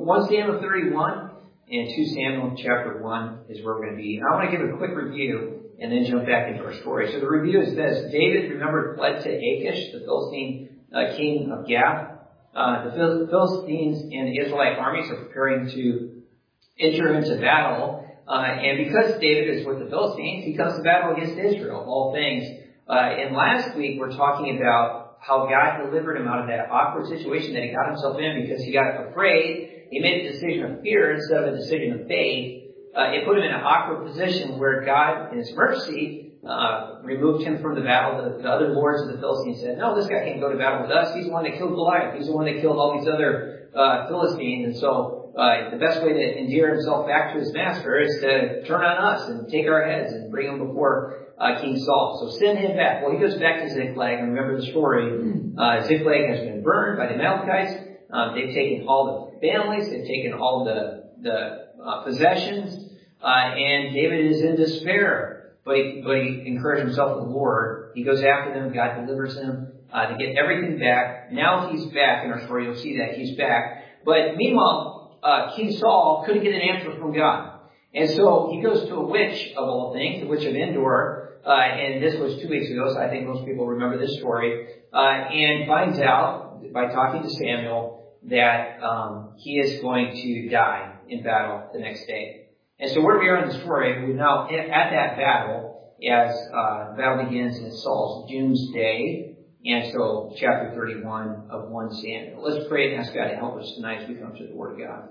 1 Samuel 31 and 2 Samuel chapter 1 is where we're going to be. I want to give a quick review and then jump back into our story. So the review is this. David, remember, fled to Achish, the Philistine king of Gath. The Philistines and the Israelite armies are preparing to enter into battle. And because David is with the Philistines, he comes to battle against Israel, of all things. And last week we're talking about how God delivered him out of that awkward situation that he got himself in because he got afraid. He made a decision of fear instead of a decision of faith. It put him in an awkward position where God, in his mercy, removed him from the battle. The other lords of the Philistines said, no, this guy can't go to battle with us. He's the one that killed Goliath. He's the one that killed all these other Philistines. And so the best way to endear himself back to his master is to turn on us and take our heads and bring them before King Saul. So send him back. Well, he goes back to Ziklag, and remember the story. Ziklag has been burned by the Amalekites. They've taken all the families. They've taken all the possessions. And David is in despair. But he encouraged himself in the Lord. He goes after them. God delivers him to get everything back. Now he's back. In our story, you'll see that he's back. But meanwhile, King Saul couldn't get an answer from God. And so he goes to a witch of all things, the witch of Endor. And this was 2 weeks ago, so I think most people remember this story. And finds out by talking to Samuel that he is going to die in battle the next day. And so where we are in the story, we're now at that battle as the battle begins, and it's Saul's doomsday. And so chapter 31 of 1 Samuel. Let's pray and ask God to help us tonight as we come to the Word of God.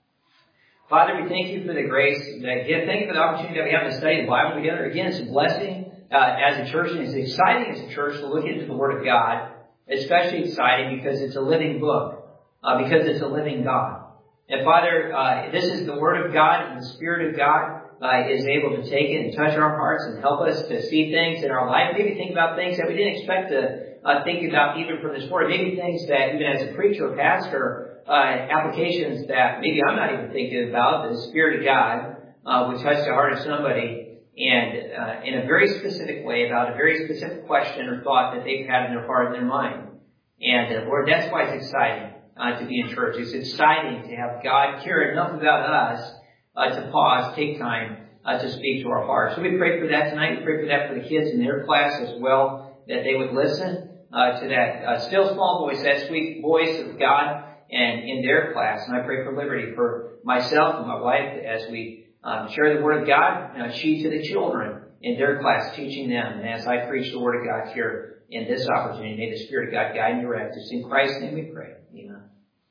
Father, we thank you for the grace that you give. Thank you for the opportunity that we have to study the Bible together. Again, it's a blessing as a church, and it's exciting as a church to look into the Word of God. Especially exciting because it's a living book, because it's a living God. And Father, this is the Word of God, and the Spirit of God is able to take it and touch our hearts and help us to see things in our life. Maybe think about things that we didn't expect to think about even from this Word. Maybe things that even as a preacher or pastor, applications that maybe I'm not even thinking about. The Spirit of God would touch the heart of somebody and in a very specific way about a very specific question or thought that they've had in their heart and their mind. And Lord, that's why it's exciting to be in church. It's exciting to have God care enough about us to pause, take time to speak to our hearts. So we pray for that tonight. We pray for that for the kids in their class as well, that they would listen to that still small voice, that sweet voice of God, and in their class. And I pray for liberty for myself and my wife as we share the Word of God, she to the children in their class, teaching them. And as I preach the Word of God here in this opportunity, may the Spirit of God guide and direct us. In Christ's name we pray. Amen.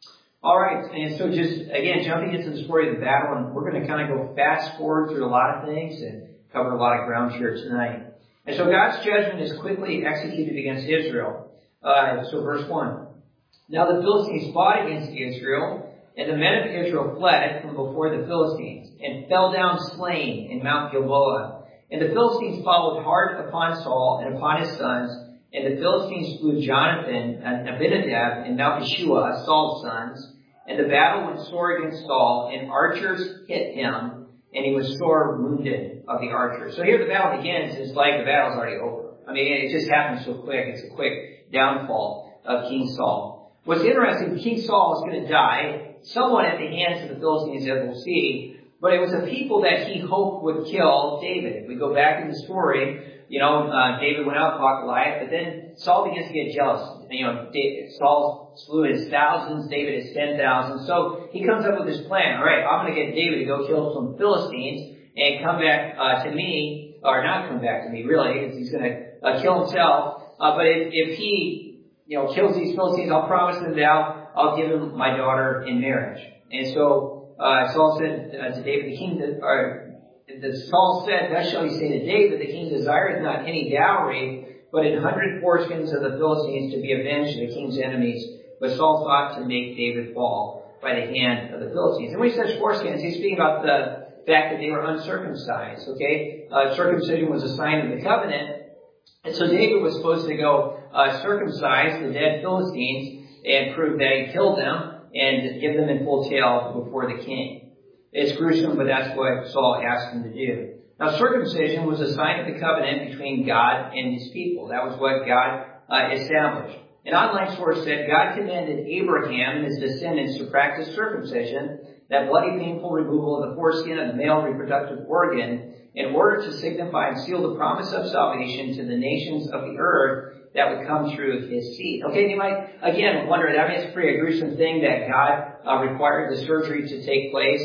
All right. And so just, again, jumping into the story of the battle, and we're going to kind of go fast forward through a lot of things and cover a lot of ground here tonight. And so God's judgment is quickly executed against Israel. So verse 1. Now the Philistines fought against Israel, and the men of Israel fled from before the Philistines, and fell down slain in Mount Gilboa. And the Philistines followed hard upon Saul and upon his sons, and the Philistines slew Jonathan and Abinadab and Malchishua, Saul's sons. And the battle went sore against Saul, and archers hit him, and he was sore wounded of the archers. So here the battle begins, and it's like the battle's already over. I mean, it just happens so quick. It's a quick downfall of King Saul. What's interesting, King Saul is going to die somewhat at the hands of the Philistines, as we'll see, but it was a people that he hoped would kill David. If we go back in the story, David went out and fought Goliath, but then Saul begins to get jealous. Saul slew his thousands, David his 10,000. So he comes up with this plan. All right, I'm going to get David to go kill some Philistines and come back to me, or not come back to me, really, because he's going to kill himself. But if he kills these Philistines, I'll promise him that I'll give him my daughter in marriage. And so Saul said to David, Saul said, thus shall you say to David, the king desireth not any dowry, but 100 foreskins of the Philistines to be avenged of the king's enemies. But Saul thought to make David fall by the hand of the Philistines. And when he says foreskins, he's speaking about the fact that they were uncircumcised. Okay, circumcision was a sign of the covenant. And so David was supposed to go circumcise the dead Philistines and prove that he killed them and give them in full tale before the king. It's gruesome, but that's what Saul asked him to do. Now, circumcision was a sign of the covenant between God and his people. That was what God established. An online source said, God commanded Abraham and his descendants to practice circumcision, that bloody painful removal of the foreskin of the male reproductive organ, in order to signify and seal the promise of salvation to the nations of the earth that would come through his seed. Okay, you might, again, wonder, it's a pretty gruesome thing that God required the surgery to take place,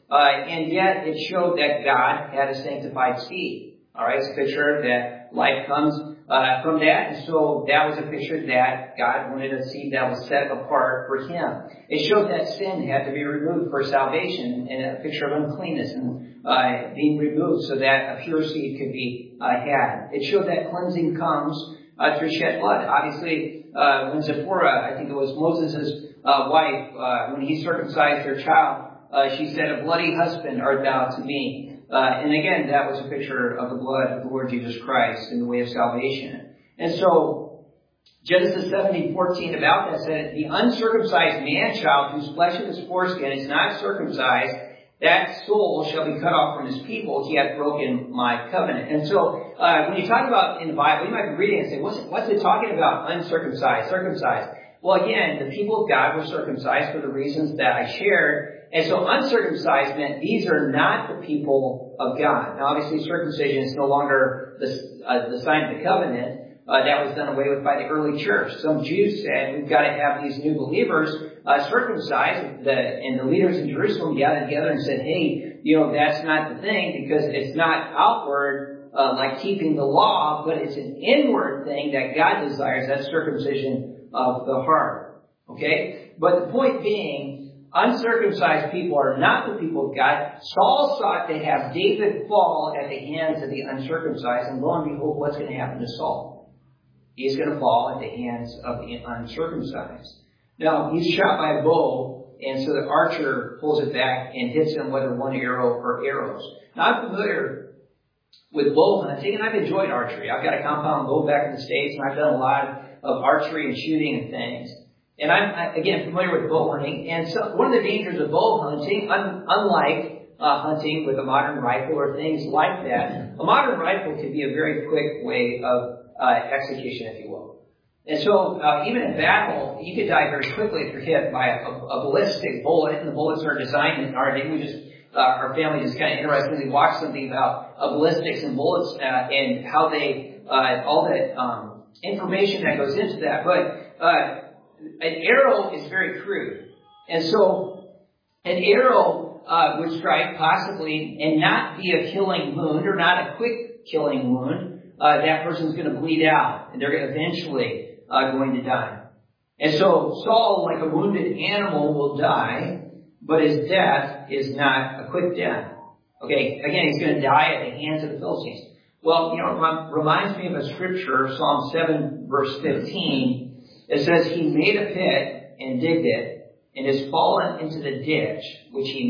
and yet it showed that God had a sanctified seed. All right, it's a picture that life comes from that, and so that was a picture that God wanted a seed that was set apart for him. It showed that sin had to be removed for salvation, and a picture of uncleanness and being removed so that a pure seed could be had. It showed that cleansing comes through shed blood. Obviously, when Zipporah, I think it was Moses' wife, when he circumcised her child, she said, "A bloody husband art thou to me." And again, that was a picture of the blood of the Lord Jesus Christ in the way of salvation. And so, Genesis 17:14 about that said, "The uncircumcised man-child whose flesh of his foreskin is not circumcised, that soul shall be cut off from his people. He hath broken my covenant." And so, when you talk about in the Bible, you might be reading and say, what's it talking about? Uncircumcised, circumcised. Well, again, the people of God were circumcised for the reasons that I shared. And so uncircumcised meant these are not the people of God. Now, obviously, circumcision is no longer the sign of the covenant. That was done away with by the early church. Some Jews said, we've got to have these new believers circumcised. And the leaders in Jerusalem gathered together and said, hey, that's not the thing, because it's not outward like keeping the law, but it's an inward thing that God desires. That's circumcision of the heart. Okay? But the point being, uncircumcised people are not the people of God. Saul sought to have David fall at the hands of the uncircumcised, and lo and behold, what's going to happen to Saul? He's going to fall at the hands of the uncircumcised. Now, he's shot by a bow, and so the archer pulls it back and hits him whether one arrow or arrows. Now, I'm familiar with bow hunting, and I've enjoyed archery. I've got a compound bow back in the States, and I've done a lot of archery and shooting and things. And I'm, again, familiar with bow hunting. And so one of the dangers of bow hunting, unlike hunting with a modern rifle or things like that, a modern rifle can be a very quick way of execution, if you will. And so even in battle, you could die very quickly if you're hit by a ballistic bullet. And the bullets are designed in our day. Our family just kind of interestingly watched something about ballistics and bullets and how they, all that information that goes into that. But an arrow is very crude. And so an arrow would strike possibly and not be a killing wound or not a quick killing wound. That person's going to bleed out and they're eventually going to die. And so Saul, like a wounded animal, will die, but his death is not a quick death. Okay, again, he's going to die at the hands of the Philistines. Well, it reminds me of a scripture, Psalm 7, verse 15. It says, he made a pit and digged it, and is fallen into the ditch which he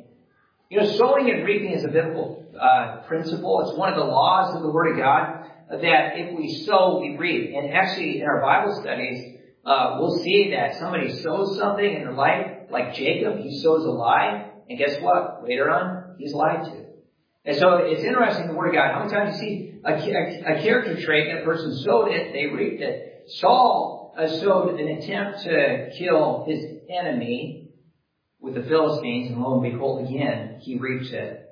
made. Sowing and reaping is a biblical principle. It's one of the laws of the Word of God, that if we sow, we reap. And actually, in our Bible studies, we'll see that somebody sows something in their life, like Jacob, he sows a lie, and guess what? Later on, he's lied to. And so it's interesting, the Word of God. How many times you see a character trait, that person sowed it, they reaped it. Saul sowed an attempt to kill his enemy with the Philistines, and lo and behold, again, he reaps it.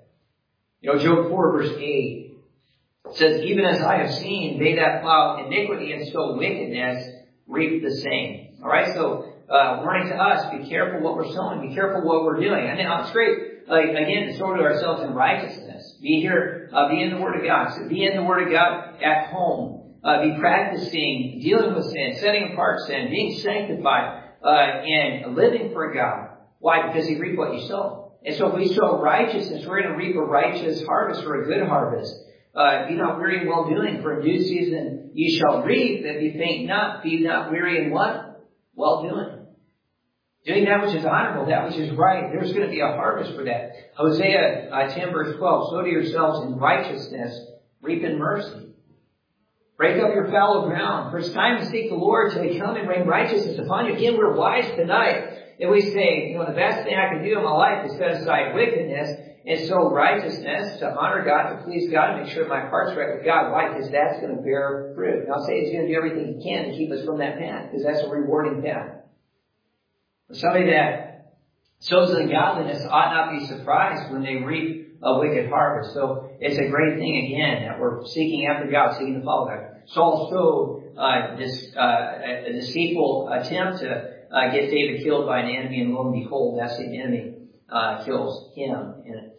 Job 4, verse 8 says, even as I have seen, they that plow iniquity and sow wickedness reap the same. All right, so warning to us, be careful what we're sowing, be careful what we're doing. And it's great, again, to sow to ourselves in righteousness. Be in the Word of God. So be in the Word of God at home. Be practicing dealing with sin, setting apart sin, being sanctified, and living for God. Why? Because you reap what you sow. And so if we sow righteousness, we're going to reap a righteous harvest or a good harvest. Be not weary in well-doing, for in due season ye shall reap, if ye faint not. Be not weary in what? Well-doing. Doing that which is honorable, that which is right. There's going to be a harvest for that. Hosea 10, verse 12, sow to yourselves in righteousness, reap in mercy. Break up your fallow ground. For it's time to seek the Lord till he come and rain righteousness upon you. Again, we're wise tonight if we say, the best thing I can do in my life is set aside wickedness and sow righteousness to honor God, to please God, and make sure my heart's right with God. Why? Because that's going to bear fruit. And I'll say he's going to do everything he can to keep us from that path, because that's a rewarding path. Somebody that sows ungodliness ought not be surprised when they reap a wicked harvest. So it's a great thing, again, that we're seeking after God, seeking to follow God. Saul sowed a deceitful attempt to get David killed by an enemy, and lo and behold, that's the enemy kills him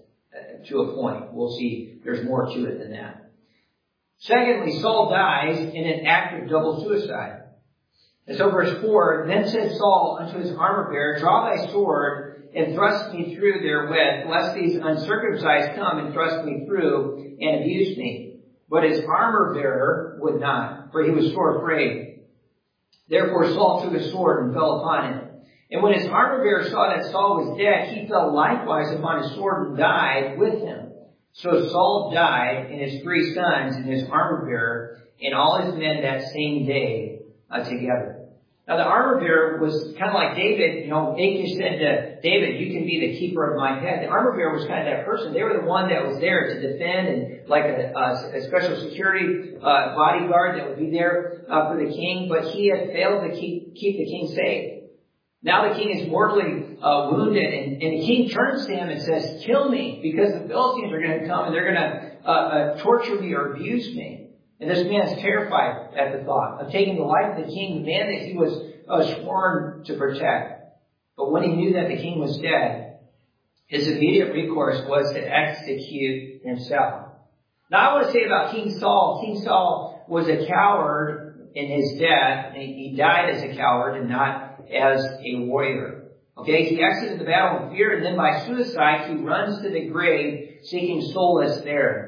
to a point. We'll see there's more to it than that. Secondly, Saul dies in an act of double suicide. And so verse 4, then said Saul unto his armor-bearer, draw thy sword and thrust me through therewith, lest these uncircumcised come and thrust me through and abuse me. But his armor-bearer would not, for he was sore afraid. Therefore Saul took a sword and fell upon him. And when his armor-bearer saw that Saul was dead, he fell likewise upon his sword and died with him. So Saul died, and his 3 sons, and his armor-bearer, and all his men that same day together. Now the armor-bearer was kind of like David. Achish said to David, you can be the keeper of my head. The armor-bearer was kind of that person. They were the one that was there to defend, and like a special security bodyguard that would be there for the king. But he had failed to keep the king safe. Now the king is mortally wounded, and the king turns to him and says, kill me, because the Philistines are going to come and they're going to torture me or abuse me. And this man's terrified at the thought of taking the life of the king, the man that he was sworn to protect. But when he knew that the king was dead, his immediate recourse was to execute himself. Now I want to say about King Saul was a coward in his death, and he died as a coward and not as a warrior. Okay, he exited the battle in fear, and then by suicide he runs to the grave seeking solace there.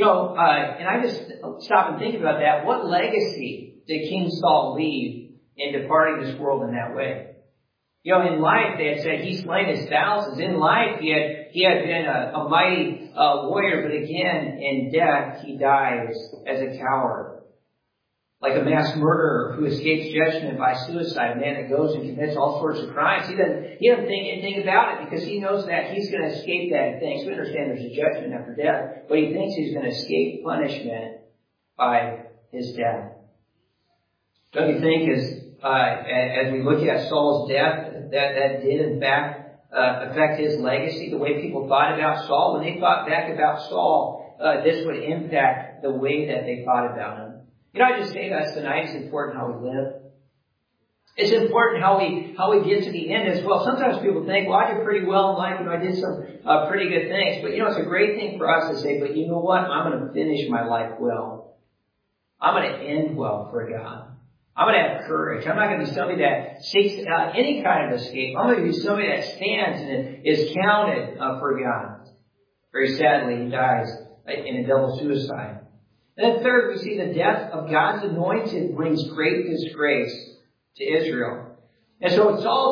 And I just stop and think about that. What legacy did King Saul leave in departing this world in that way? In life they had said he slain his thousands. In life he had been a mighty warrior, but again in death he dies as a coward. Like a mass murderer who escapes judgment by suicide, a man that goes and commits all sorts of crimes. He doesn't think anything about it because he knows that he's going to escape that thing. So we understand there's a judgment after death, but he thinks he's going to escape punishment by his death. Don't you think as we look at Saul's death, that did in fact affect his legacy, the way people thought about Saul? When they thought back about Saul, this would impact the way that they thought about him. I just say to us tonight, it's important how we live. It's important how we get to the end as well. Sometimes people think, well, I did pretty well in life, I did some pretty good things. But it's a great thing for us to say, but you know what? I'm going to finish my life well. I'm going to end well for God. I'm going to have courage. I'm not going to be somebody that seeks any kind of escape. I'm going to be somebody that stands and is counted for God. Very sadly, he dies in a double suicide. And then third, we see the death of God's anointed brings great disgrace to Israel. And so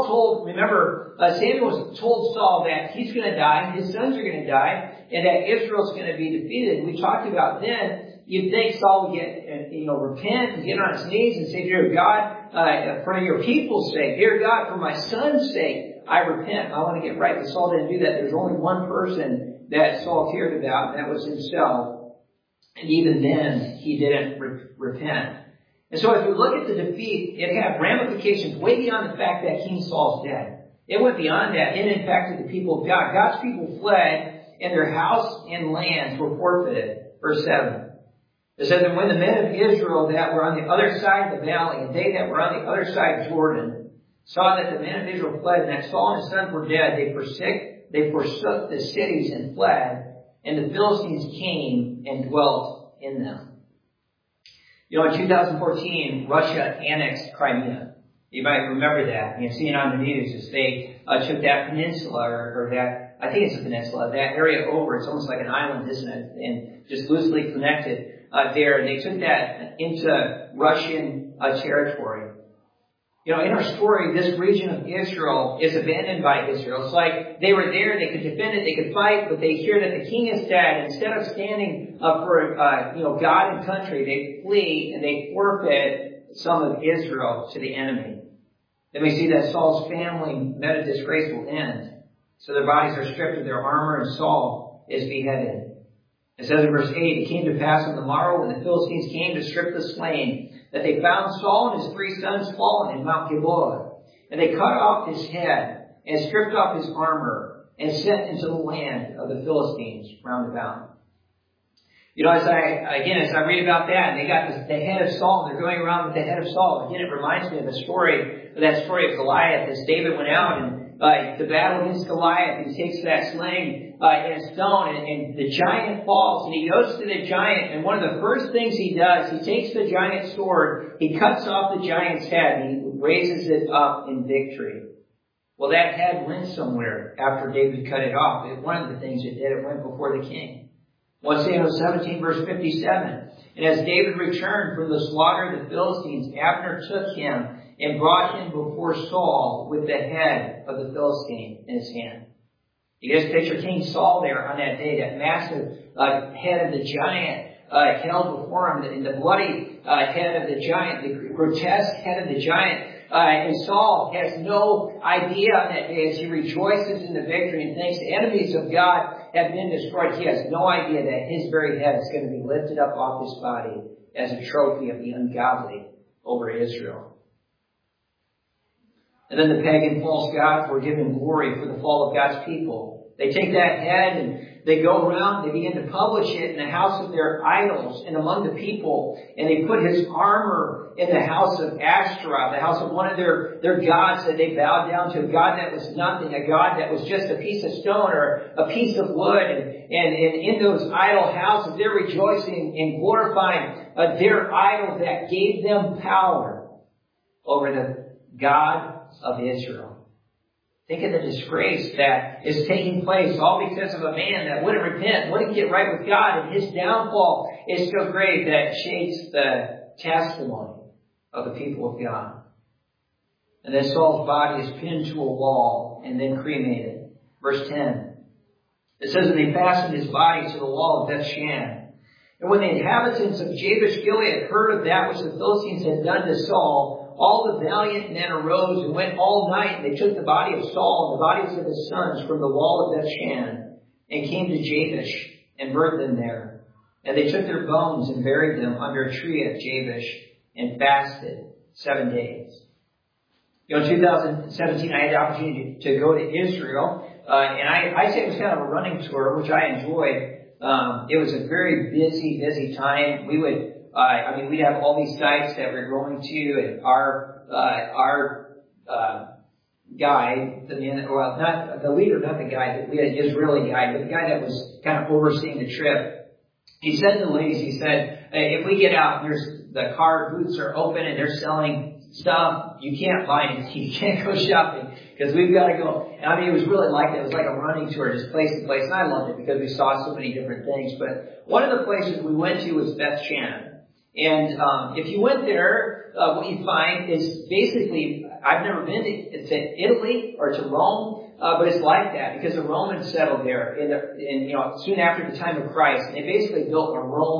Samuel told Saul that he's going to die, his sons are going to die, and that Israel's going to be defeated. And we talked about then, you'd think Saul would repent and get on his knees and say, dear God, for your people's sake, dear God, for my son's sake, I repent. I want to get right. But Saul didn't do that. There's only one person that Saul cared about, and that was himself. And even then, he didn't repent. And so as we look at the defeat, it had ramifications way beyond the fact that King Saul's dead. It went beyond that. It impacted the people of God. God's people fled, and their house and lands were forfeited. Verse 7. It says, and when the men of Israel that were on the other side of the valley, and they that were on the other side of Jordan, saw that the men of Israel fled, and that Saul and his sons were dead, they forsook the cities and fled. And the Philistines came and dwelt in them. In 2014, Russia annexed Crimea. You might remember that. You've seen it on the news as they took that peninsula, or that, I think it's a peninsula, that area over. It's almost like an island, isn't it? And just loosely connected there. And they took that into Russian territory. In our story, this region of Israel is abandoned by Israel. It's like they were there, they could defend it, they could fight, but they hear that the king is dead. Instead of standing up for, God and country, they flee and they forfeit some of Israel to the enemy. Then we see that Saul's family met a disgraceful end. So their bodies are stripped of their armor and Saul is beheaded. It says in verse 8, it came to pass on the morrow when the Philistines came to strip the slain, that they found Saul and his 3 sons fallen in Mount Gilboa. And they cut off his head and stripped off his armor and sent into the land of the Philistines round about. You know, as I read about that, and they got the head of Saul, and they're going around with the head of Saul. Again, it reminds me of that story of Goliath, as David went out and the battle against Goliath. He takes that sling and a stone, and the giant falls, and he goes to the giant, and one of the first things he does, he takes the giant's sword, he cuts off the giant's head, and he raises it up in victory. Well, that head went somewhere after David cut it off. One of the things it did, it went before the king. 1 Samuel 17, verse 57. And as David returned from the slaughter of the Philistines, Abner took him and brought him before Saul with the head of the Philistine in his hand. You guys picture King Saul there on that day, that massive head of the giant held before him, and the bloody head of the giant, the grotesque head of the giant. And Saul has no idea on that day as he rejoices in the victory and thinks the enemies of God have been destroyed. He has no idea that his very head is going to be lifted up off his body as a trophy of the ungodly over Israel. And then the pagan false gods were given glory for the fall of God's people. They take that head and they go around, they begin to publish it in the house of their idols and among the people. And they put his armor in the house of Ashtaroth, the house of one of their gods that they bowed down to, a god that was nothing, a god that was just a piece of stone or a piece of wood. And in those idol houses, they're rejoicing and glorifying their idol that gave them power over the God of Israel. Think of the disgrace that is taking place all because of a man that wouldn't repent, wouldn't get right with God, and his downfall is so great that it shakes the testimony of the people of God. And then Saul's body is pinned to a wall and then cremated. Verse 10. It says, and they fastened his body to the wall of Bethshan. And when the inhabitants of Jabesh Gilead heard of that which the Philistines had done to Saul, all the valiant men arose and went all night, and they took the body of Saul and the bodies of his sons from the wall of Bethshan, and came to Jabesh and burned them there. And they took their bones and buried them under a tree at Jabesh, and fasted 7 days. You know, in 2017, I had the opportunity to go to Israel, and I say it was kind of a running tour, which I enjoyed. It was a very busy time. We would we'd have all these sites that we're going to, and our guide, the man, well, not the leader, not the guide, we had an Israeli guide, but the guy that was kind of overseeing the trip, he said to the ladies, he said, if we get out, the car booths are open and they're selling stuff, you can't buy anything, you can't go shopping, because we've got to go. And I mean, it was really like that. It was like a running tour, just place to place, and I loved it because we saw so many different things. But one of the places we went to was Bethshan. And if you went there, what you find is basically, I've never been to Italy or to Rome, but it's like that because the Romans settled there soon after the time of Christ. And they basically built a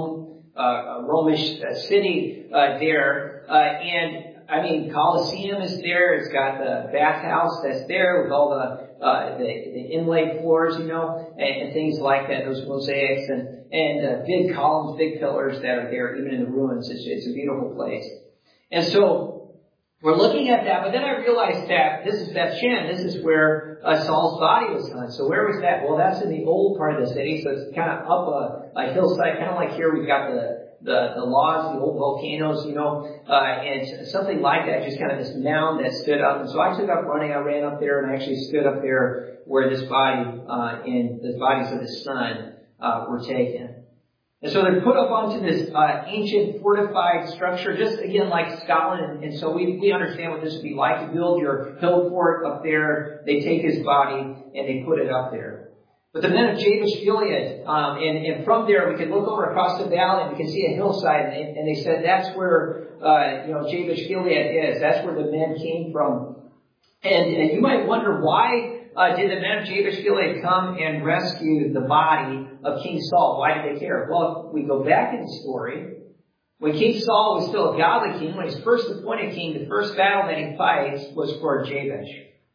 Romish city there. And I mean, Colosseum is there. It's got the bathhouse that's there with all the inlaid floors, and things like that, those mosaics and big columns, big pillars that are there, even in the ruins. It's a beautiful place. And so we're looking at that, but then I realized that this is Bethshan. This is where Saul's body was found. So where was that? Well, that's in the old part of the city, so it's kind of up a hillside, kind of like here we've got the laws, the old volcanoes, and something like that, just kind of this mound that stood up. And so I took up running, I ran up there, and I actually stood up there where this body and the bodies of his son were taken. And so they're put up onto this ancient fortified structure, just again like Scotland. And so we understand what this would be like to build your hill fort up there. They take his body and they put it up there. But the men of Jabesh Gilead, and from there we could look over across the valley and we can see a hillside, and they said that's where Jabesh Gilead is. That's where the men came from. And you might wonder, why did the men of Jabesh Gilead come and rescue the body of King Saul? Why did they care? Well, if we go back in the story, When King Saul was still a godly king, when he's first appointed king, the first battle that he fights was for Jabesh.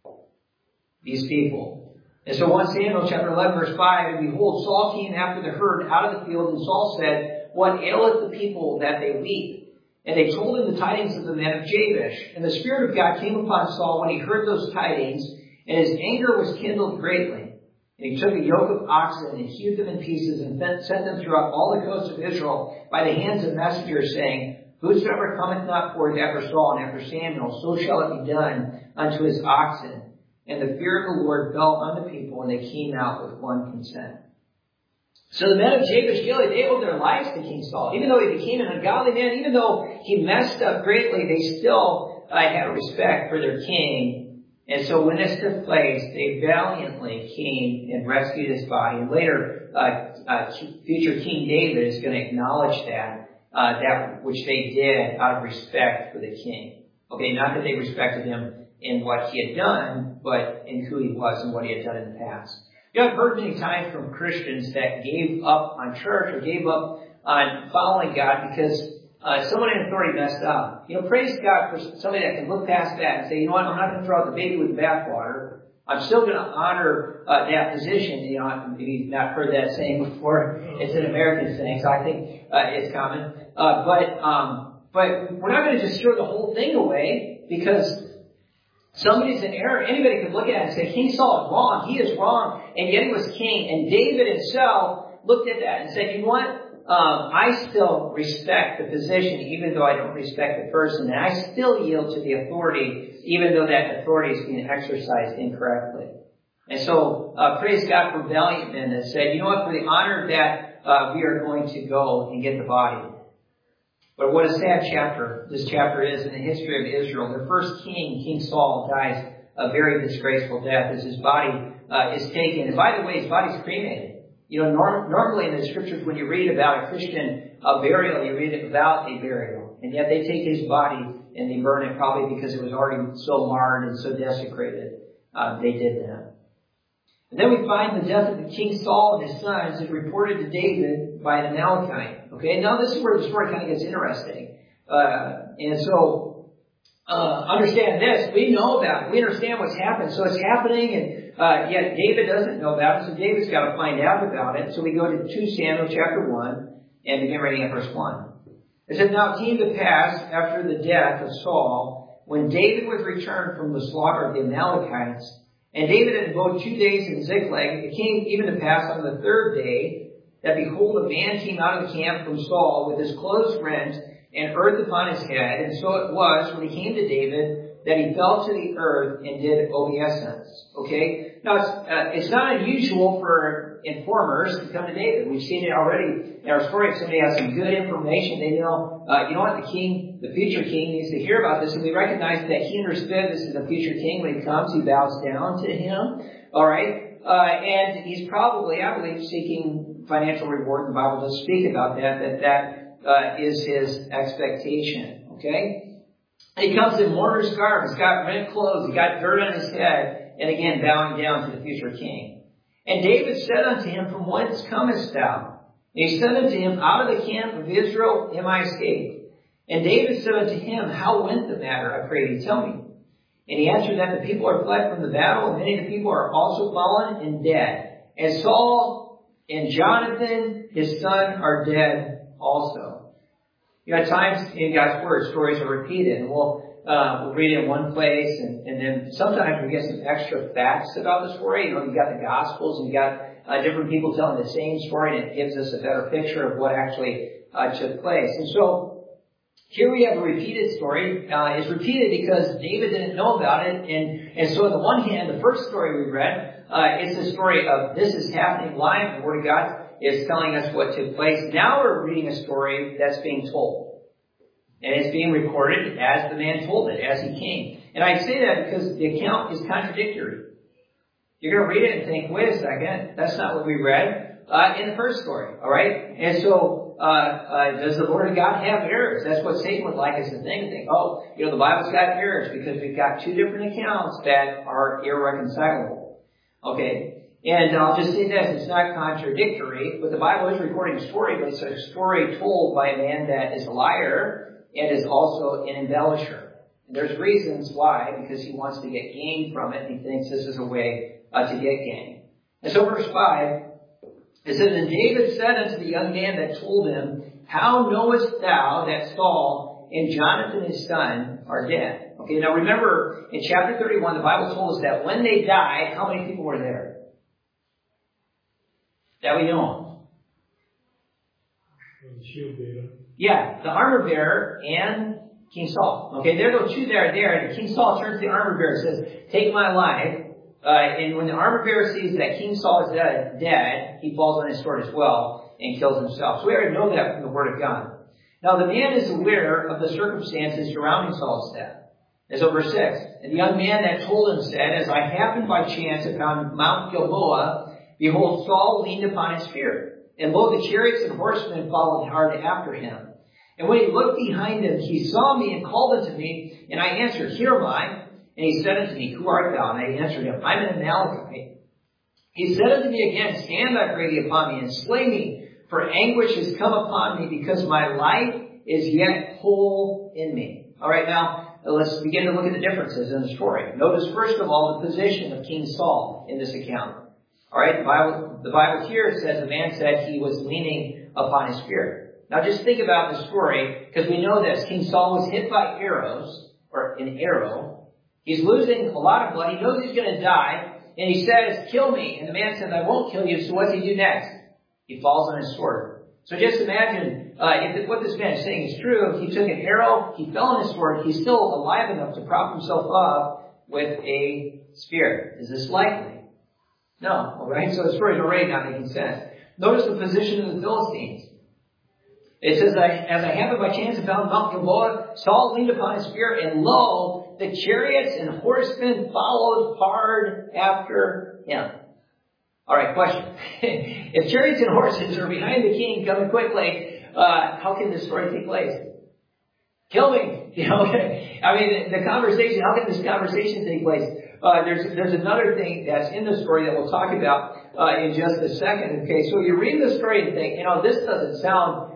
These people. And so 1 Samuel chapter 11 verse 5, and behold, Saul came after the herd out of the field, and Saul said, what aileth the people that they weep? And they told him the tidings of the men of Jabesh. And the Spirit of God came upon Saul when he heard those tidings, and his anger was kindled greatly. And he took a yoke of oxen and hewed them in pieces and sent them throughout all the coasts of Israel by the hands of messengers, saying, whosoever cometh not forth after Saul and after Samuel, so shall it be done unto his oxen. And the fear of the Lord fell on the people, and they came out with one consent. So the men of Jabesh Gilead, they owed their lives to King Saul. Even though he became an ungodly man, even though he messed up greatly, they still had respect for their king. And so when this took place, they valiantly came and rescued his body. And later, future King David is going to acknowledge that which they did out of respect for the king. Okay, not that they respected him in what he had done, but in who he was and what he had done in the past. You know, I've heard many times from Christians that gave up on church or gave up on following God because someone in authority messed up. You know, praise God for somebody that can look past that and say, you know what, I'm not going to throw out the baby with the bathwater. I'm still going to honor that position. You know, maybe you've not heard that saying before. It's an American saying, so I think it's common. But we're not going to just throw the whole thing away because somebody's in error. Anybody could look at it and say, King Saul is wrong. He is wrong. And yet he was king. And David himself looked at that and said, you know what? I still respect the position, even though I don't respect the person. And I still yield to the authority, even though that authority is being exercised incorrectly. And so, praise God for valiant men that said, you know what? For the honor of that, we are going to go and get the body. But what a sad chapter this chapter is in the history of Israel. Their first king, King Saul, dies a very disgraceful death as his body is taken. And by the way, his body's cremated. You know, normally in the scriptures when you read about a Christian burial, you read about a burial. And yet they take his body and they burn it probably because it was already so marred and so desecrated. They did that. And then we find the death of the King Saul and his sons is reported to David by an Amalekite. Okay, now this is where the story kind of gets interesting. And so, understand this. We know about it. We understand what's happened. So it's happening, and yet David doesn't know about it. So David's got to find out about it. So we go to 2 Samuel chapter 1 and begin reading at verse 1. It says, now it came to pass after the death of Saul, when David was returned from the slaughter of the Amalekites, and David had abode 2 days in Ziklag, it came even to pass on the third day that behold, a man came out of the camp from Saul with his clothes rent and earth upon his head. And so it was when he came to David that he fell to the earth and did obeisance. Okay? Now, it's not unusual for informers to come to David. We've seen it already in our story. If somebody has some good information, they know, you know what, the future king needs to hear about this. And we recognize that he understood this is the future king. When he comes, he bows down to him. All right? And he's probably, I believe, seeking financial reward. The Bible does speak about that is his expectation. Okay? And he comes in mourner's garb. He's got rent clothes. He's got dirt on his head. And again, bowing down to the future king. And David said unto him, from whence comest thou? And he said unto him, out of the camp of Israel am I escaped. And David said unto him, how went the matter? I pray thee, tell me. And he answered that the people are fled from the battle, and many of the people are also fallen and dead. And Saul and Jonathan, his son, are dead also. You know, at times in God's Word, stories are repeated. And we'll read it in one place, and then sometimes we get some extra facts about the story. You know, you've got the Gospels, and you've got different people telling the same story, and it gives us a better picture of what actually took place. And so, here we have a repeated story. It's repeated because David didn't know about it. And so on the one hand, the first story we read, it's the story of this is happening live. The Word of God is telling us what took place. Now we're reading a story that's being told. And it's being recorded as the man told it, as he came. And I say that because the account is contradictory. You're going to read it and think, wait a second, that's not what we read in the first story. All right? And so, does the Word of God have errors? That's what Satan would like us to think, oh, you know, the Bible's got errors because we've got two different accounts that are irreconcilable. Okay. And I'll just say this, it's not contradictory, but the Bible is recording a story, but it's a story told by a man that is a liar and is also an embellisher. And there's reasons why, because he wants to get gain from it, and he thinks this is a way to get gain. And so verse 5, it says, And David said unto the young man that told him, How knowest thou that Saul and Jonathan his son are dead? Okay, now remember, in chapter 31, the Bible told us that when they died, how many people were there? That we know. The shield bearer. Yeah, the armor bearer and King Saul. Okay, there are those two that are there, and King Saul turns to the armor bearer and says, Take my life. And when the armor bearer sees that King Saul is dead, he falls on his sword as well and kills himself. So we already know that from the Word of God. Now the man is aware of the circumstances surrounding Saul's death. And so verse 6, And the young man that told him said, As I happened by chance upon Mount Gilboa, behold, Saul leaned upon his spear. And lo, the chariots and horsemen followed hard after him. And when he looked behind him, he saw me and called unto me. And I answered, Here am I. And he said unto me, Who art thou? And I answered him, I'm an Amalekite. He said unto me again, Stand, I pray thee, upon me, and slay me. For anguish has come upon me, because my life is yet whole in me. All right, now let's begin to look at the differences in the story. Notice, first of all, the position of King Saul in this account. All right, the Bible here says the man said he was leaning upon his spear. Now just think about the story, because we know this. King Saul was hit by arrows, or an arrow. He's losing a lot of blood. He knows he's going to die. And he says, Kill me. And the man says, I won't kill you. So what does he do next? He falls on his sword. So just imagine if what this man is saying is true. He took an arrow. He fell on his sword. He's still alive enough to prop himself up with a spear. Is this likely? No. All right. So the story is already not making sense. Notice the position of the Philistines. It says, As I happened by chance upon Mount Gilboa, Saul leaned upon his spear, and lo, the chariots and horsemen followed hard after him. All right, question. If chariots and horses are behind the king coming quickly, how can this story take place? Kill me. I mean, the conversation, how can this conversation take place? There's another thing that's in the story that we'll talk about in just a second. Okay, so you read the story and think, this doesn't sound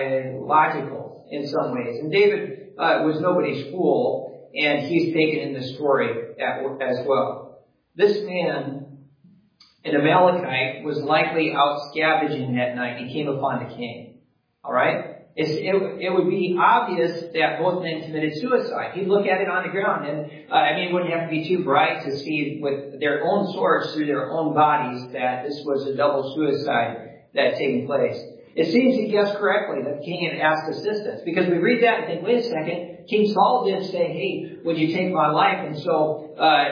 logical in some ways. And David was nobody's fool, and he's taken in the story as well. This man, an Amalekite, was likely out scavenging that night. He came upon the king. All right? It would be obvious that both men committed suicide. He'd look at it on the ground, and it wouldn't have to be too bright to see with their own swords through their own bodies that this was a double suicide that had taken place. It seems he guessed correctly that the king had asked assistance, because we read that and think, wait a second, King Saul did say, hey, would you take my life? And so,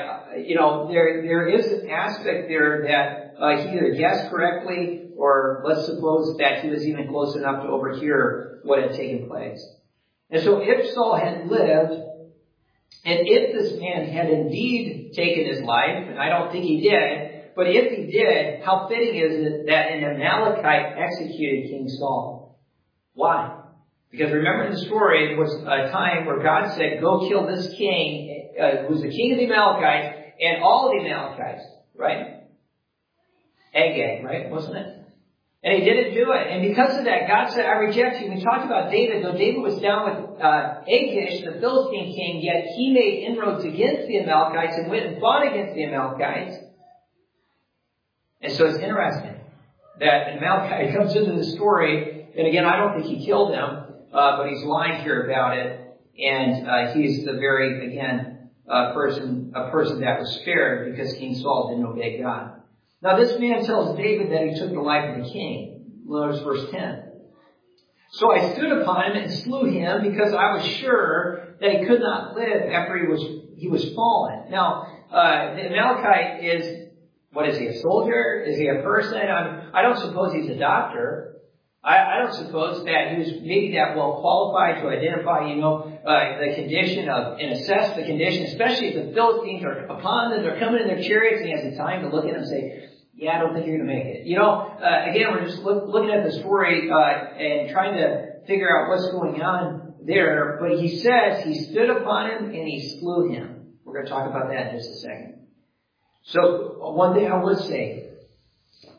there is an aspect there that he either guessed correctly, or let's suppose that he was even close enough to overhear what had taken place. And so if Saul had lived, and if this man had indeed taken his life, and I don't think he did, but if he did, how fitting is it that an Amalekite executed King Saul? Why? Because remember in the story, there was a time where God said, go kill this king, who was the king of the Amalekites, and all of the Amalekites, right? Agag, right? Wasn't it? And he didn't do it. And because of that, God said, I reject you. We talked about David. Though David was down with Achish, the Philistine king, yet he made inroads against the Amalekites and went and fought against the Amalekites. And so it's interesting that an Amalekite comes into the story, and again, I don't think he killed them, but he's lying here about it, and he's the very, again, a person that was spared because King Saul didn't obey God. Now this man tells David that he took the life of the king. Notice verse 10. So I stood upon him and slew him, because I was sure that he could not live after he was fallen. Now, the Amalekite is, what is he, a soldier? Is he a person? I don't suppose he's a doctor. I don't suppose that he was maybe that well qualified to identify, the condition of, and assess the condition, especially if the Philistines are upon them, they're coming in their chariots, and he has the time to look at them and say, yeah, I don't think you're going to make it. Again, we're just looking at the story and trying to figure out what's going on there. But he says he stood upon him and he slew him. We're going to talk about that in just a second. So one thing I would say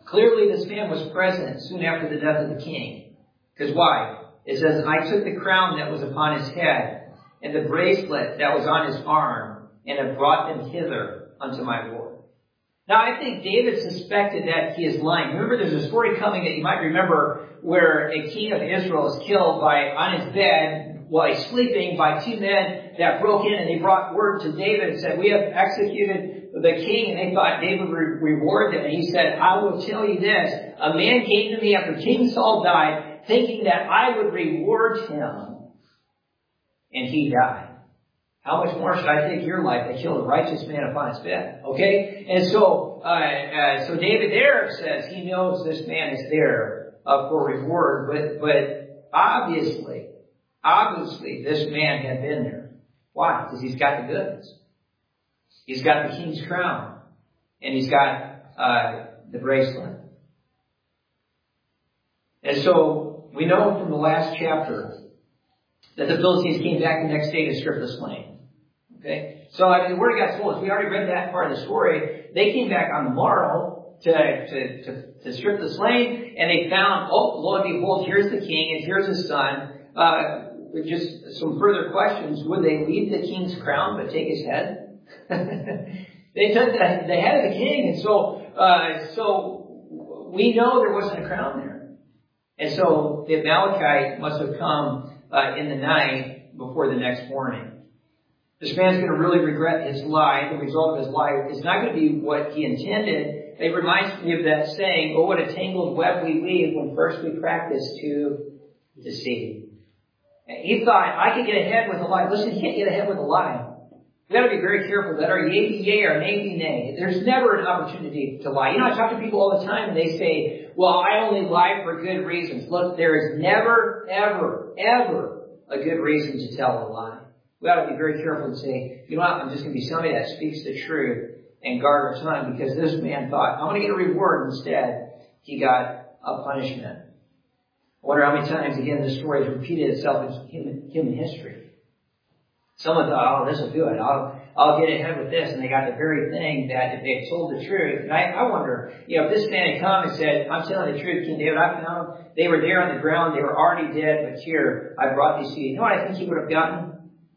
Clearly, this man was present soon after the death of the king. Because why? It says, I took the crown that was upon his head and the bracelet that was on his arm and have brought them hither unto my Lord. Now, I think David suspected that he is lying. Remember, there's a story coming that you might remember where a king of Israel is killed on his bed while he's sleeping by two men that broke in, and they brought word to David and said, we have executed the king, and they thought David would reward them. And he said, I will tell you this, a man came to me after King Saul died, thinking that I would reward him, and he died. How much more should I take your life that killed a righteous man upon his bed? Okay? And so David there says he knows this man is there for reward, but obviously, this man had been there. Why? Because he's got the goods. He's got the king's crown, and he's got the bracelet. And so we know from the last chapter that the Philistines came back the next day to strip the slain. Okay? So, the Word of God told us, we already read that part of the story. They came back on the morrow to strip the slain, and they found, oh, lo and behold, here's the king, and here's his son. Just some further questions. Would they leave the king's crown but take his head? They took the head of the king, and so we know there wasn't a crown there. And so the Amalekite must have come in the night before the next morning. This man's going to really regret his lie. The result of his lie is not going to be what he intended. It reminds me of that saying, oh, what a tangled web we weave when first we practice to deceive. He thought, I could get ahead with a lie. Listen, you can't get ahead with a lie. We've got to be very careful that our yea be yea, our nay be nay. There's never an opportunity to lie. You know, I talk to people all the time and they say, well, I only lie for good reasons. Look, there is never, ever, ever a good reason to tell a lie. We ought to be very careful and say, you know what, I'm just going to be somebody that speaks the truth and guard our tongue, because this man thought, I'm going to get a reward. Instead, he got a punishment. I wonder how many times, again, this story has repeated itself in human history. Someone thought, oh, this will do it. I'll get ahead with this. And they got the very thing that if they had told the truth. And I wonder, if this man had come and said, I'm telling the truth, King David, I found them. They were there on the ground. They were already dead. But here, I brought these to you. You know what I think he would have gotten?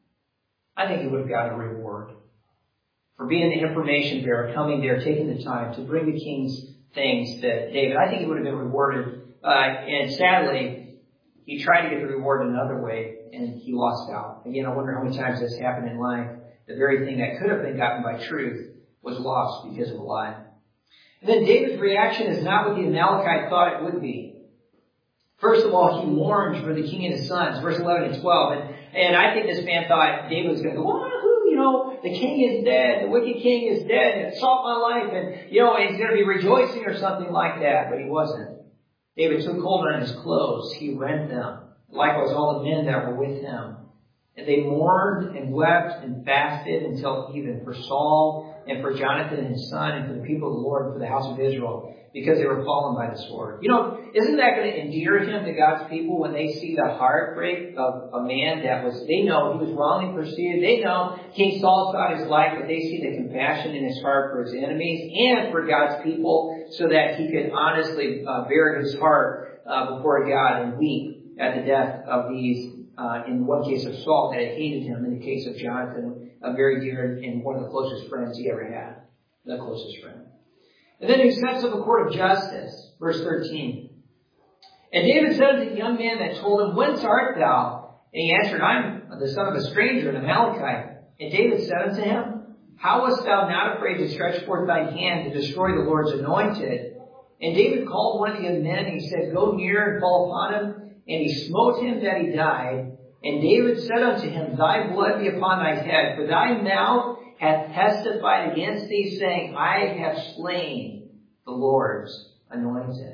I think he would have gotten a reward for being the information bearer, coming there, taking the time to bring the king's things to David. I think he would have been rewarded. And sadly, he tried to get the reward another way, and he lost out. Again, I wonder how many times this happened in life. The very thing that could have been gotten by truth was lost because of a lie. And then David's reaction is not what the Amalekite thought it would be. First of all, he mourned for the king and his sons, verse 11 and 12. And I think this man thought David was going to go, wahoo, the king is dead, the wicked king is dead, and it sought my life, and, he's going to be rejoicing or something like that. But he wasn't. David took hold on his clothes. He rent them. Likewise, all the men that were with him. And they mourned and wept and fasted until even for Saul and for Jonathan and his son and for the people of the Lord and for the house of Israel, because they were fallen by the sword. Isn't that going to endear him to God's people when they see the heartbreak of a man they know he was wrongly pursued. They know King Saul sought his life, but they see the compassion in his heart for his enemies and for God's people, so that he could honestly bear his heart before God and weep at the death of these, in one case of Saul that had hated him, in the case of Jonathan, a very dear and one of the closest friends he ever had. The closest friend. And then he sets up a court of justice. Verse 13. And David said to the young man that told him, whence art thou? And he answered, I'm the son of a stranger, an Amalekite. And David said unto him, how wast thou not afraid to stretch forth thine hand to destroy the Lord's anointed? And David called one of the young men, and he said, go near and fall upon him. And he smote him that he died. And David said unto him, thy blood be upon thy head, for thy mouth hath testified against thee, saying, I have slain the Lord's anointed.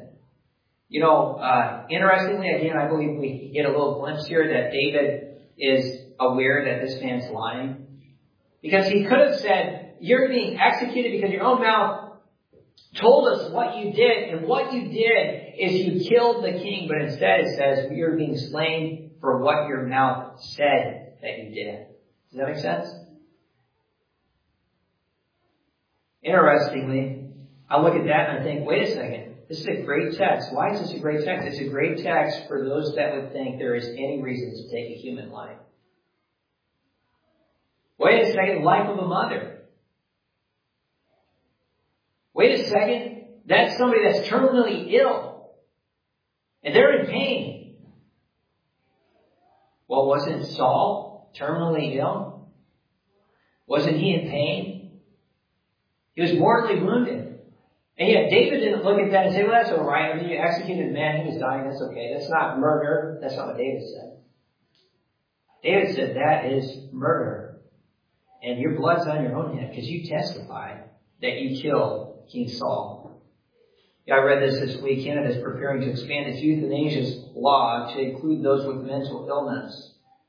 Interestingly, again, I believe we get a little glimpse here that David is aware that this man's lying. Because he could have said, you're being executed because your own mouth told us what you did, and what you did is you killed the king. But instead it says, you're being slain for what your mouth said that you did. Does that make sense? Interestingly, I look at that and I think, wait a second, this is a great text. Why is this a great text? It's a great text for those that would think there is any reason to take a human life. Wait a second, life of a mother. Wait a second, that's somebody that's terminally ill. And they're in pain. Well, wasn't Saul terminally ill? Wasn't he in pain? He was mortally wounded. And yet David didn't look at that and say, well, that's all right. I mean, you executed a man, he was dying, that's okay. That's not murder. That's not what David said. David said, that is murder. And your blood's on your own head because you testified that you killed King Saul. Yeah, I read this week. Canada is preparing to expand its euthanasia law to include those with mental illness.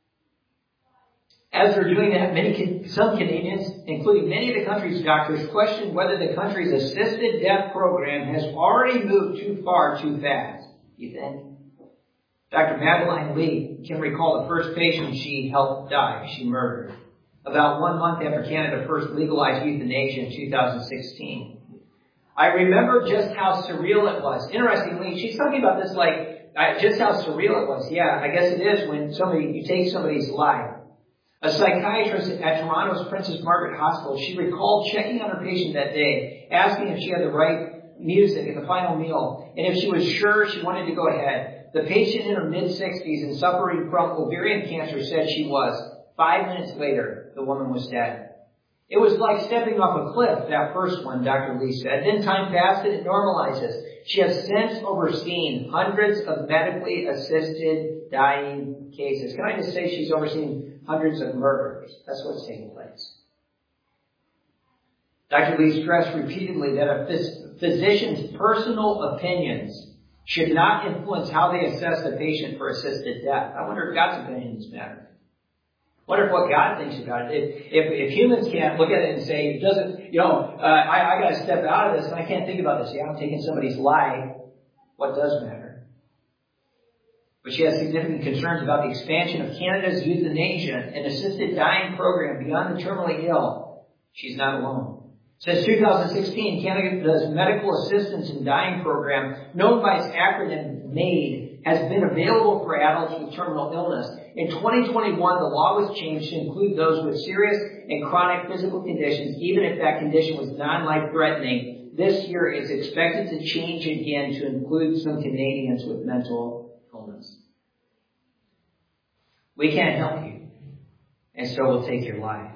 As they're doing that, some Canadians, including many of the country's doctors, question whether the country's assisted death program has already moved too far too fast. You think? Dr. Madeline Lee can recall the first patient she helped die. She murdered. About 1 month after Canada first legalized euthanasia in 2016. I remember just how surreal it was. Interestingly, she's talking about this like just how surreal it was. Yeah, I guess it is when you take somebody's life. A psychiatrist at Toronto's Princess Margaret Hospital, she recalled checking on her patient that day, asking if she had the right music in the final meal, and if she was sure she wanted to go ahead. The patient in her mid-60s and suffering from ovarian cancer said she was. 5 minutes later, the woman was dead. It was like stepping off a cliff, that first one, Dr. Lee said. Then time passed and it normalizes. She has since overseen hundreds of medically assisted dying cases. Can I just say she's overseen hundreds of murders? That's what's taking place. Dr. Lee stressed repeatedly that a physician's personal opinions should not influence how they assess the patient for assisted death. I wonder if God's opinions matter. Wonder what God thinks about it. If humans can't look at it and say, it doesn't, I got to step out of this and I can't think about this. Yeah, I'm taking somebody's life. What does matter? But she has significant concerns about the expansion of Canada's euthanasia and assisted dying program beyond the terminally ill. She's not alone. Since 2016, Canada's Medical Assistance in Dying program, known by its acronym MAID, has been available for adults with terminal illness. In 2021, the law was changed to include those with serious and chronic physical conditions, even if that condition was non-life-threatening. This year it's expected to change again to include some Canadians with mental illness. We can't help you, and so we'll take your life.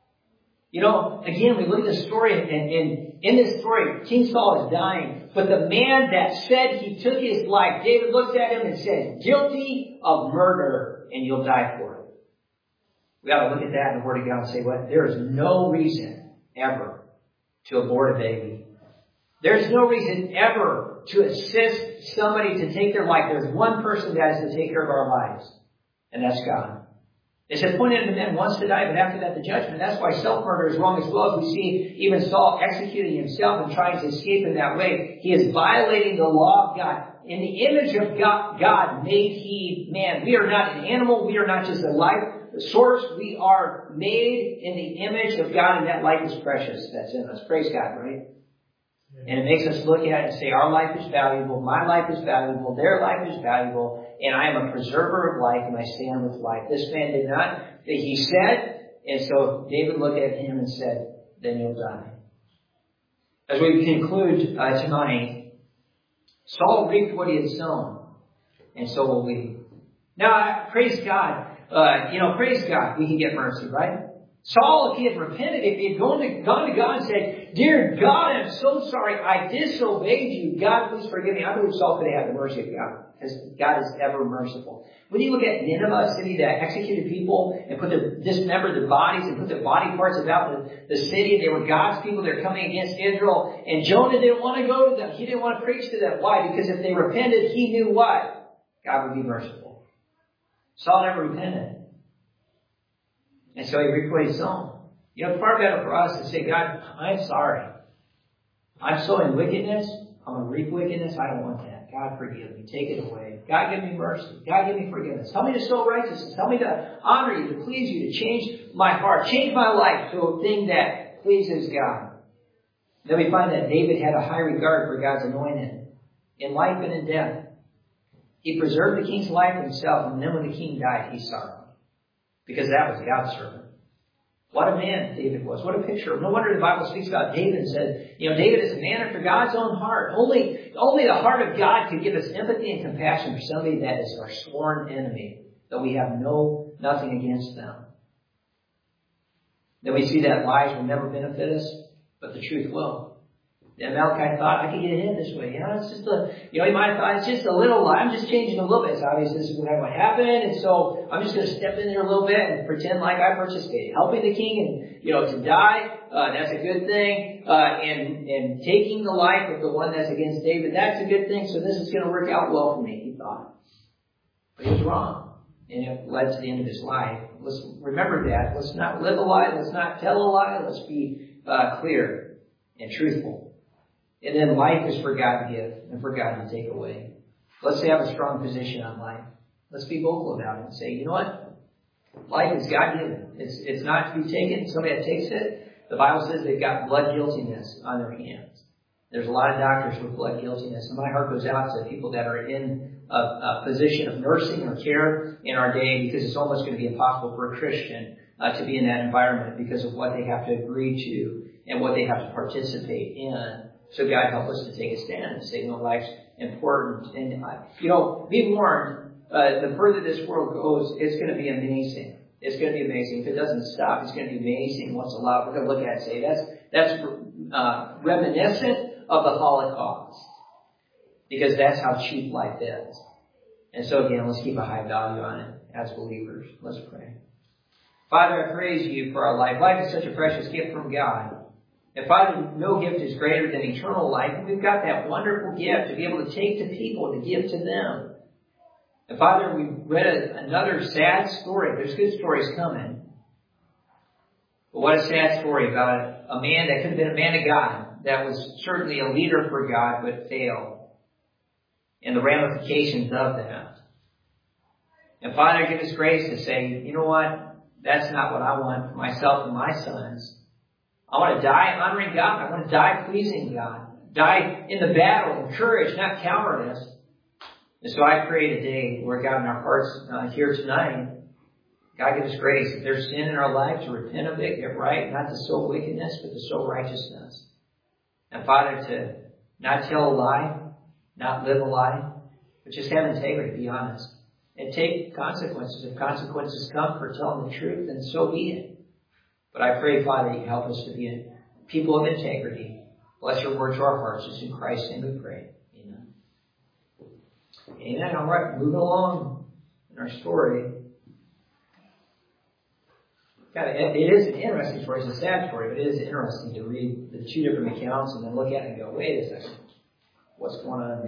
Again, we look at the story, and in this story, King Saul is dying. But the man that said he took his life, David looks at him and says, guilty of murder, and you'll die for it. We ought to look at that in the Word of God and say, what? There is no reason ever to abort a baby. There's no reason ever to assist somebody to take their life. There's one person that has to take care of our lives, and that's God. It's appointed unto men once to die, but after that the judgment. That's why self-murder is wrong as well. As we see even Saul executing himself and trying to escape in that way. He is violating the law of God. In the image of God made he man. We are not an animal. We are not just a life source. We are made in the image of God, and that life is precious. That's in us. Praise God, right? And it makes us look at it and say, our life is valuable, my life is valuable, their life is valuable, and I am a preserver of life, and I stand with life. This man did not. He said, and so David looked at him and said, then you'll die. As we conclude tonight, Saul reaped what he had sown, and so will we. Now, praise God. Praise God, we can get mercy, right? Saul, if he had repented, if he had gone to God and said, dear God, I'm so sorry, I disobeyed you. God, please forgive me. I believe Saul could have had the mercy of God, because God is ever merciful. When you look at Nineveh, a city that executed people and dismembered their bodies and put their body parts about the city, they were God's people. They're coming against Israel. And Jonah didn't want to go to them. He didn't want to preach to them. Why? Because if they repented, he knew what? God would be merciful. Saul never repented. And so he reaped what he sown. Far better for us to say, God, I'm sorry. I'm sowing wickedness. I'm going to reap wickedness. I don't want that. God, forgive me. Take it away. God, give me mercy. God, give me forgiveness. Help me to sow righteousness. Help me to honor you, to please you, to change my heart, change my life to a thing that pleases God. Then we find that David had a high regard for God's anointed in life and in death. He preserved the king's life himself, and then when the king died, he sorrowed. Because that was God's servant. What a man David was. What a picture. No wonder the Bible speaks about David and says, David is a man after God's own heart. Only the heart of God could give us empathy and compassion for somebody that is our sworn enemy, that we have nothing against them. Then we see that lies will never benefit us, but the truth will. And Malachi thought, I could get ahead this way. It's just he might have thought, it's just a little lie. I'm just changing a little bit. So obviously this is what happened. And so I'm just going to step in there a little bit and pretend like I participated. Helping the king and, to die, that's a good thing. And taking the life of the one that's against David, that's a good thing. So this is going to work out well for me, he thought. But he was wrong. And it led to the end of his life. Let's remember that. Let's not live a lie. Let's not tell a lie. Let's be clear and truthful. And then life is for God to give and for God to take away. Let's have a strong position on life. Let's be vocal about it and say, you know what? Life is God-given. It's not to be taken. Somebody that takes it, the Bible says they've got blood guiltiness on their hands. There's a lot of doctors with blood guiltiness. And my heart goes out to people that are in a position of nursing or care in our day, because it's almost going to be impossible for a Christian to be in that environment because of what they have to agree to and what they have to participate in. So God help us to take a stand and say, life's important. And, be warned, the further this world goes, it's going to be amazing. It's going to be amazing. If it doesn't stop, it's going to be amazing what's allowed. We're going to look at it and say, that's reminiscent of the Holocaust. Because that's how cheap life is. And so again, let's keep a high value on it as believers. Let's pray. Father, I praise you for our life. Life is such a precious gift from God. And Father, no gift is greater than eternal life. And we've got that wonderful gift to be able to take to people, to give to them. And Father, we read another sad story. There's good stories coming. But what a sad story about a man that could have been a man of God, that was certainly a leader for God, but failed. And the ramifications of that. And Father, give us grace to say, you know what? That's not what I want for myself and my sons. I want to die honoring God. I want to die pleasing God. Die in the battle in courage, not cowardice. And so I pray today, Lord God, in our hearts here tonight, God give us grace. If there's sin in our life, to repent of it, get right, not to sow wickedness, but to sow righteousness. And Father, to not tell a lie, not live a lie, but just have integrity, be honest. And take consequences. If consequences come for telling the truth, then so be it. But I pray, Father, you help us to be people of integrity. Bless your word to our hearts. It's in Christ's name we pray. Amen. Amen. All right, moving along in our story. God, it is an interesting story. It's a sad story, but it is interesting to read the two different accounts and then look at it and go, wait a second, what's going on here?